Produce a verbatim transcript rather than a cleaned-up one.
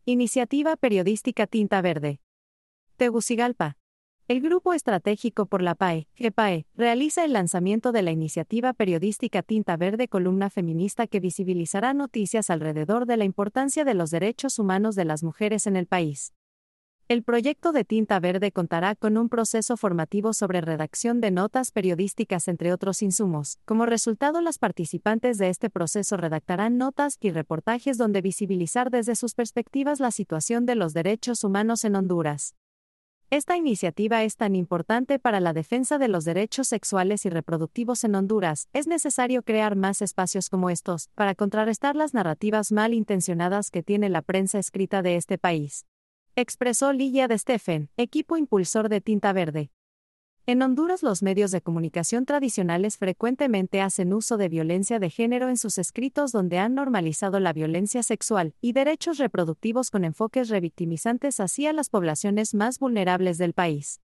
Iniciativa Periodística Tinta Verde. Tegucigalpa. El Grupo Estratégico por la P A E, G P A E, realiza el lanzamiento de la iniciativa periodística Tinta Verde, columna feminista que visibilizará noticias alrededor de la importancia de los derechos humanos de las mujeres en el país. El proyecto de Tinta Verde contará con un proceso formativo sobre redacción de notas periodísticas, entre otros insumos. Como resultado, las participantes de este proceso redactarán notas y reportajes donde visibilizar desde sus perspectivas la situación de los derechos humanos en Honduras. Esta iniciativa es tan importante para la defensa de los derechos sexuales y reproductivos en Honduras. Es necesario crear más espacios como estos, para contrarrestar las narrativas malintencionadas que tiene la prensa escrita de este país. Expresó Ligia de Stephen, equipo impulsor de Tinta Verde. En Honduras, los medios de comunicación tradicionales frecuentemente hacen uso de violencia de género en sus escritos, donde han normalizado la violencia sexual y derechos reproductivos con enfoques revictimizantes hacia las poblaciones más vulnerables del país.